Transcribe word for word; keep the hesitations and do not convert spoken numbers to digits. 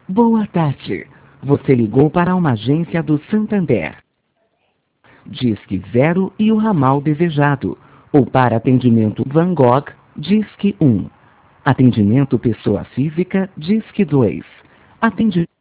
Boa tarde. Você ligou para uma agência do Santander. Disque zero e o ramal desejado. Ou para atendimento Van Gogh, Disque um. Atendimento pessoa física, Disque dois. Atendimento